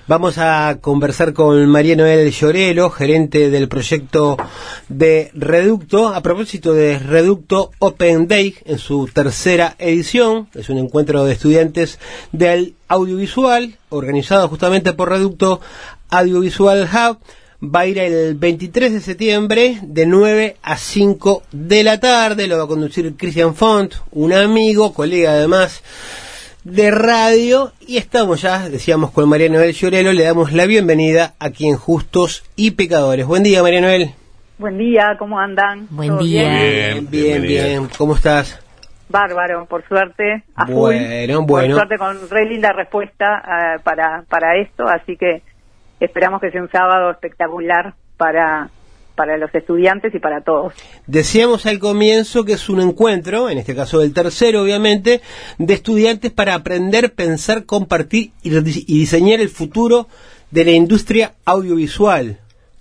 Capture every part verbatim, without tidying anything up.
Vamos a conversar con María Noel Llorelo, gerente del proyecto de Reducto, a propósito de Reducto Open Day en su tercera edición. Es un encuentro de estudiantes del audiovisual, organizado justamente por Reducto Audiovisual Hub. Va a ir el veintitrés de septiembre de nueve a cinco de la tarde. Lo va a conducir Cristian Font, un amigo, colega además de radio, y estamos ya, decíamos, con María Noel Llorelo. Le damos la bienvenida aquí en Justos y Pecadores. Buen día, María Noel. Buen día, ¿cómo andan? Buen día. Bien, bien, bien. ¿Cómo estás? Bárbaro, por suerte, a full. Bueno, bueno. Por suerte, con re linda respuesta uh, para, para esto, así que esperamos que sea un sábado espectacular para, para los estudiantes y para todos. Decíamos al comienzo que es un encuentro, en este caso el tercero obviamente, de estudiantes para aprender, pensar, compartir y, y diseñar el futuro de la industria audiovisual.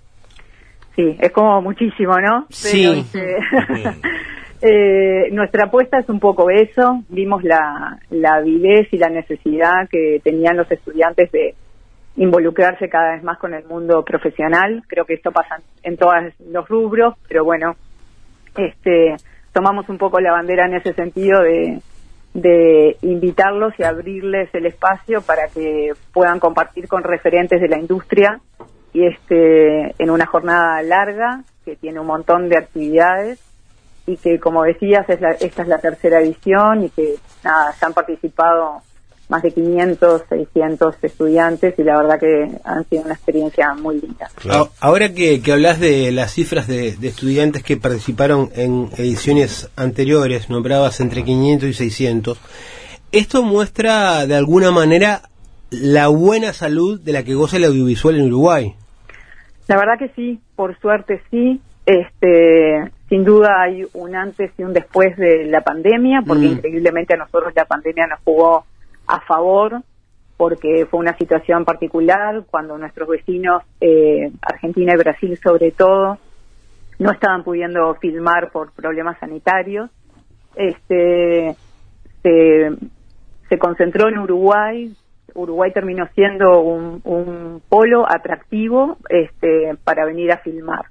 Sí, es como muchísimo, ¿no? Sí. Pero, este, eh, nuestra apuesta es un poco eso. Vimos la, la avidez y la necesidad que tenían los estudiantes de involucrarse cada vez más con el mundo profesional. Creo que esto pasa en todos los rubros, pero bueno, este, tomamos un poco la bandera en ese sentido de, de invitarlos y abrirles el espacio para que puedan compartir con referentes de la industria, y este, en una jornada larga que tiene un montón de actividades y que, como decías, es la, esta es la tercera edición y que nada, se han participado más de quinientos, seiscientos estudiantes, y la verdad que han sido una experiencia muy linda. Claro. Ahora que, que hablas de las cifras de, de estudiantes que participaron en ediciones anteriores, nombrabas entre quinientos y seiscientos, ¿esto muestra de alguna manera la buena salud de la que goza el audiovisual en Uruguay? La verdad que sí, por suerte sí. Este, sin duda hay un antes y un después de la pandemia, porque mm. increíblemente a nosotros la pandemia nos jugó a favor, porque fue una situación particular cuando nuestros vecinos, eh, Argentina y Brasil sobre todo, no estaban pudiendo filmar por problemas sanitarios. Este, se, se concentró en Uruguay. Uruguay terminó siendo un, un polo atractivo este, para venir a filmar.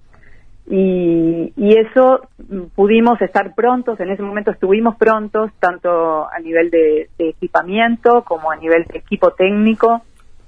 Y, y eso pudimos estar prontos, en ese momento estuvimos prontos, tanto a nivel de, de equipamiento como a nivel de equipo técnico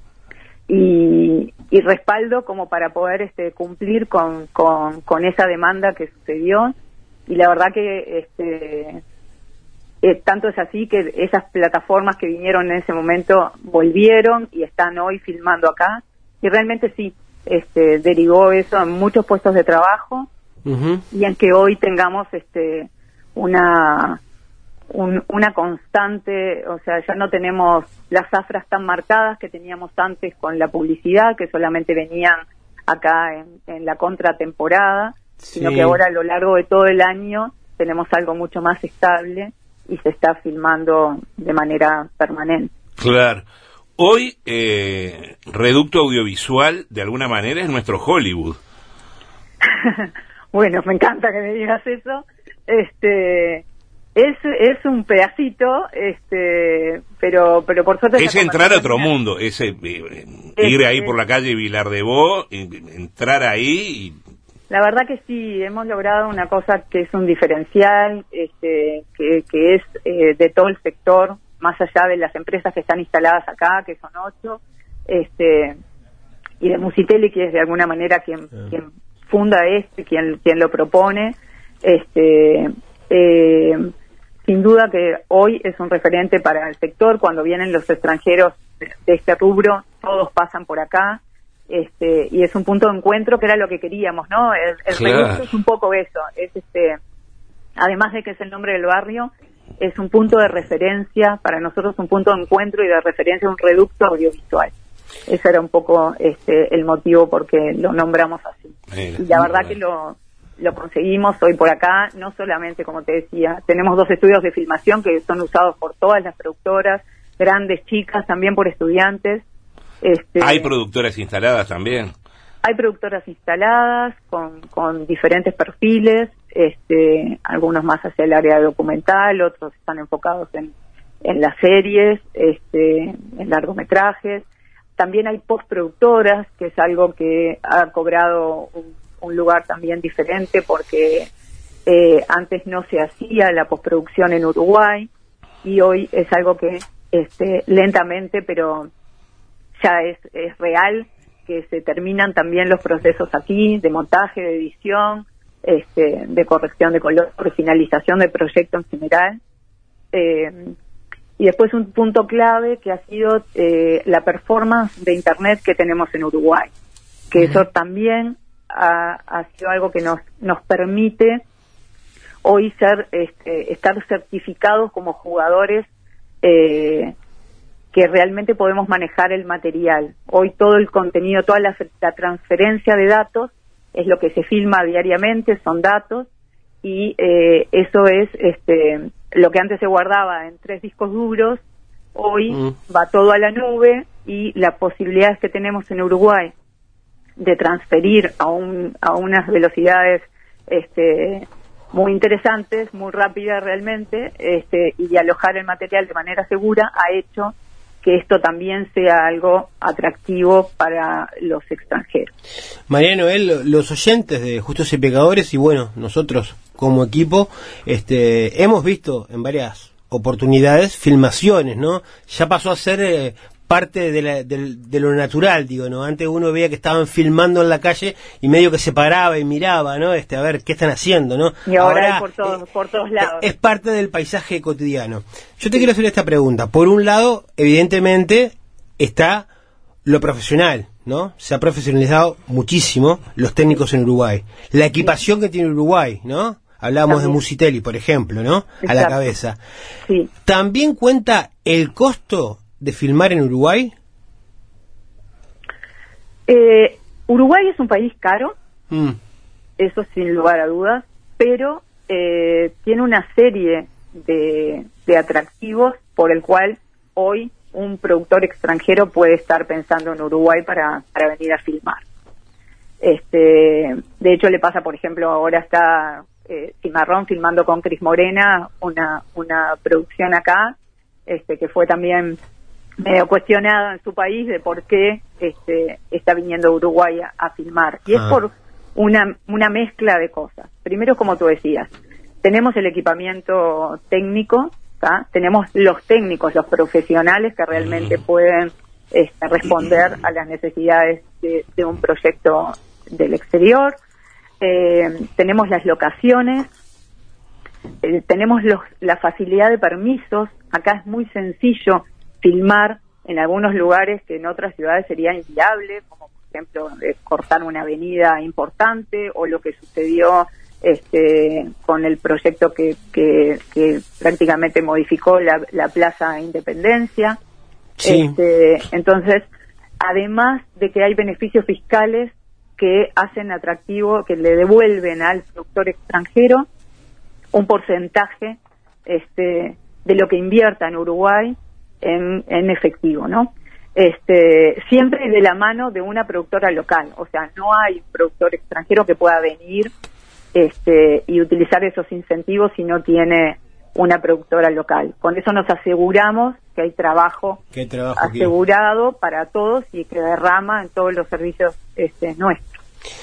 y, y respaldo como para poder este, cumplir con, con, con esa demanda que sucedió. Y la verdad que este, eh, tanto es así que esas plataformas que vinieron en ese momento volvieron y están hoy filmando acá, y realmente sí, Este, derivó eso en muchos puestos de trabajo uh-huh. y en que hoy tengamos este una un, una constante, o sea, ya no tenemos las zafras tan marcadas que teníamos antes con la publicidad, que solamente venían acá en, en la contratemporada, sí. sino que ahora a lo largo de todo el año tenemos algo mucho más estable y se está filmando de manera permanente. Claro. Hoy, eh, Reducto Audiovisual, de alguna manera, es nuestro Hollywood. Bueno, me encanta que me digas eso. Este, es es un pedacito, este, pero pero por suerte... Es entrar a otro mundo, es eh, ir es, ahí por la calle Vilar de Bo, entrar ahí y... La verdad que sí, hemos logrado una cosa que es un diferencial, este, que, que es eh, de todo el sector, más allá de las empresas que están instaladas acá, que son ocho, este, y de Musiteli, que es de alguna manera quien, uh. quien funda esto y quien, quien lo propone. Este, eh, sin duda que hoy es un referente para el sector. Cuando vienen los extranjeros de, de este rubro, todos pasan por acá, este, y es un punto de encuentro que era lo que queríamos, ¿no? El, el claro. Reducto es un poco eso, es este, además de que es el nombre del barrio, es un punto de referencia, para nosotros un punto de encuentro y de referencia, un reducto audiovisual. Ese era un poco este el motivo por qué lo nombramos así. Mira, y la verdad bueno. que lo, lo conseguimos hoy por acá, no solamente, como te decía, tenemos dos estudios de filmación que son usados por todas las productoras, grandes, chicas, también por estudiantes. Este, ¿Hay productoras instaladas también? Hay productoras instaladas con, con diferentes perfiles, este, algunos más hacia el área documental, otros están enfocados en, en las series, este, en largometrajes. también hay postproductoras, que es algo que ha cobrado un, un lugar también diferente, porque eh, antes no se hacía la postproducción en Uruguay, y hoy es algo que este, lentamente, pero ya es, es real, que se terminan también los procesos aquí, de montaje, de edición, este, de corrección de color, de finalización del proyecto en general. Eh, y después un punto clave que ha sido eh, la performance de Internet que tenemos en Uruguay, que uh-huh. eso también ha, ha sido algo que nos, nos permite hoy ser este, estar certificados como jugadores eh, que realmente podemos manejar el material. Hoy todo el contenido, toda la, la transferencia de datos es lo que se filma diariamente, son datos, y eh, eso es este, lo que antes se guardaba en tres discos duros, hoy mm. va todo a la nube, y las posibilidades que tenemos en Uruguay de transferir a, un, a unas velocidades este, muy interesantes, muy rápidas realmente, este, y de alojar el material de manera segura, ha hecho que esto también sea algo atractivo para los extranjeros. María Noel, los oyentes de Justos y Pecadores, y bueno, nosotros como equipo, este, hemos visto en varias oportunidades filmaciones, ¿no? Ya pasó a ser eh, parte de, la, de, de lo natural, digo, ¿no? Antes uno veía que estaban filmando en la calle y medio que se paraba y miraba, ¿no? Este, a ver qué están haciendo, ¿no? Y ahora, ahora por, todos, eh, por todos lados. Es parte del paisaje cotidiano. Yo te quiero hacer esta pregunta. Por un lado, evidentemente, está lo profesional, ¿no? Se ha profesionalizado muchísimo los técnicos en Uruguay. La equipación sí. que tiene Uruguay, ¿no? Hablábamos También. de Musitelli, por ejemplo, ¿no? Exacto. A la cabeza. Sí. ¿También cuenta el costo de filmar en Uruguay? Eh, Uruguay es un país caro, mm. eso sin lugar a dudas, pero eh, tiene una serie de, de atractivos por el cual hoy un productor extranjero puede estar pensando en Uruguay para, para venir a filmar. Este, de hecho, le pasa, por ejemplo, ahora está eh, Cimarrón filmando con Cris Morena una, una producción acá, este, que fue también medio cuestionada en su país de por qué este, está viniendo Uruguay a, a filmar. Y ah. es por una, una mezcla de cosas. Primero, como tú decías, tenemos el equipamiento técnico, ¿tá? Tenemos los técnicos, los profesionales que realmente pueden este, responder a las necesidades de, de un proyecto del exterior. Eh, tenemos las locaciones, eh, tenemos los, la facilidad de permisos. Acá es muy sencillo filmar en algunos lugares que en otras ciudades sería inviable, como por ejemplo eh, cortar una avenida importante, o lo que sucedió este, con el proyecto que, que, que prácticamente modificó la, la Plaza Independencia. Sí. Este, entonces, además de que hay beneficios fiscales que hacen atractivo, que le devuelven al productor extranjero un porcentaje este, de lo que invierta en Uruguay En, en efectivo, ¿no? Este, siempre de la mano de una productora local, o sea, no hay un productor extranjero que pueda venir este, y utilizar esos incentivos si no tiene una productora local. Con eso nos aseguramos que hay trabajo, ¿Qué trabajo asegurado aquí? Para todos y que derrama en todos los servicios este, nuestros.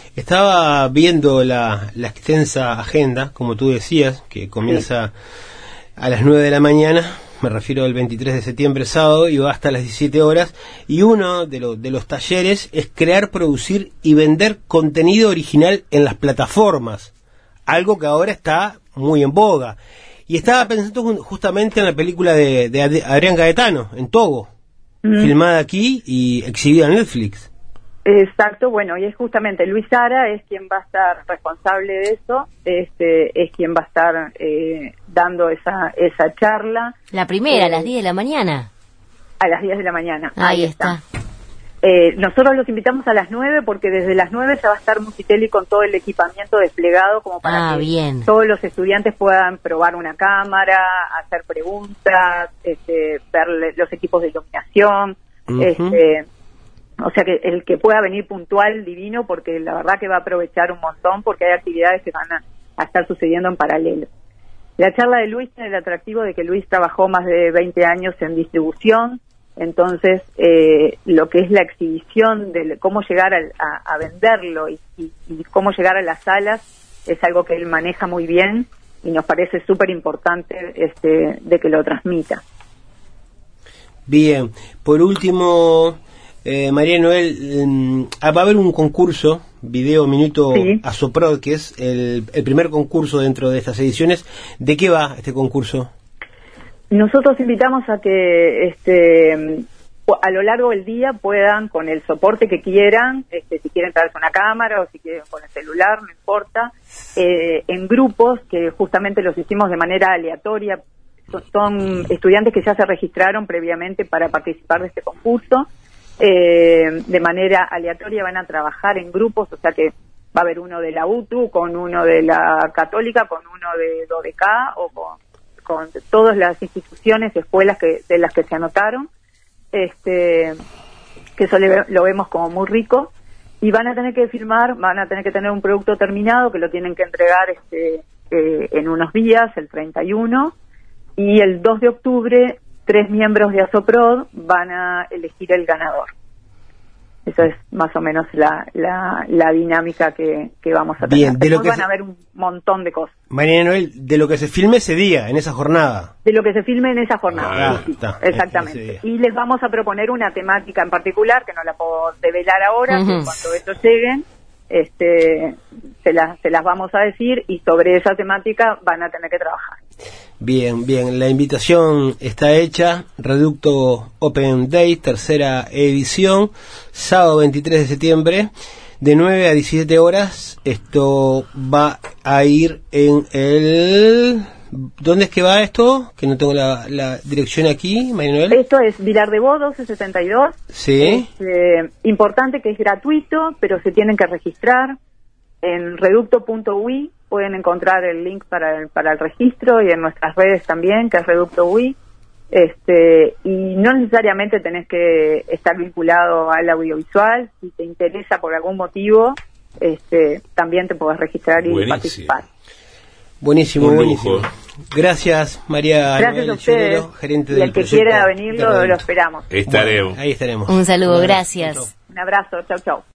Estaba viendo la, la extensa agenda, como tú decías, que comienza sí. a las nueve de la mañana. Me refiero al veintitrés de septiembre, sábado, y va hasta las diecisiete horas, y uno de, lo, de los talleres es crear, producir y vender contenido original en las plataformas, algo que ahora está muy en boga. Y estaba pensando justamente en la película de, de Adrián Gaetano, en Togo, mm. filmada aquí y exhibida en Netflix. Exacto, bueno, y es justamente Luis Sara es quien va a estar responsable de eso, este es quien va a estar eh, dando esa esa charla. La primera, eh, a las diez de la mañana. A las diez de la mañana. Ahí, Ahí está. está. Eh, nosotros los invitamos a las nueve porque desde las nueve ya va a estar Musitelli con todo el equipamiento desplegado como para ah, que bien. todos los estudiantes puedan probar una cámara, hacer preguntas, este, ver los equipos de iluminación, uh-huh. este o sea que el que pueda venir puntual, divino, porque la verdad que va a aprovechar un montón porque hay actividades que van a, a estar sucediendo en paralelo. La charla de Luis tiene el atractivo de que Luis trabajó más de veinte años en distribución, Entonces, eh, lo que es la exhibición de cómo llegar a, a, a venderlo y, y, y cómo llegar a las salas es algo que él maneja muy bien y nos parece súper importante este, de que lo transmita. Bien, por último, eh, María Noel, eh, va a haber un concurso, Video Minuto Sí. Asoprod, que es el, el primer concurso dentro de estas ediciones. ¿De qué va este concurso? Nosotros invitamos a que este, a lo largo del día puedan, con el soporte que quieran, este, si quieren traerse una cámara o si quieren con el celular, no importa, eh, en grupos que justamente los hicimos de manera aleatoria. Son, son estudiantes que ya se registraron previamente para participar de este concurso. Eh, de manera aleatoria van a trabajar en grupos, o sea que va a haber uno de la U T U con uno de la Católica, con uno de D O D E C A o con con todas las instituciones, escuelas que de las que se anotaron, este que eso le, lo vemos como muy rico, y van a tener que firmar, van a tener que tener un producto terminado que lo tienen que entregar este eh, en unos días, el treinta y uno, y el dos de octubre tres miembros de Asoprod van a elegir el ganador. Eso es más o menos la, la, la dinámica que, que vamos a tener. Bien, de lo Después que van se... a haber un montón de cosas. María Noel, de lo que se filme ese día, en esa jornada. De lo que se filme en esa jornada, Ah, sí, sí, está, exactamente. ese Y les vamos a proponer una temática en particular, que no la puedo develar ahora, Uh-huh. que cuando ellos lleguen, este, se las, se las vamos a decir, y sobre esa temática van a tener que trabajar. Bien, bien, la invitación está hecha. Reducto Open Day, tercera edición, sábado veintitrés de septiembre, de nueve a diecisiete horas. Esto va a ir en el... ¿Dónde es que va esto? Que no tengo la, la dirección aquí, María Noel. Esto es Vilar de Bo, doce setenta y dos. Sí. Es eh, importante que es gratuito, pero se tienen que registrar. En reducto punto u i pueden encontrar el link para el, para el registro, y en nuestras redes también, que es reducto punto u i. Este, y no necesariamente tenés que estar vinculado al audiovisual. Si te interesa por algún motivo, este, también te podés registrar y Buenísimo. participar. Buenísimo, Un buenísimo. lujo. Gracias, María Gracias Noel a ustedes. Llorero, gerente Y del el que proyecto quiera de venir lo, lo Reducto. esperamos. Estaremos. Bueno, ahí estaremos. Un saludo, Bueno, gracias. chau, chau. Un abrazo, chau chau.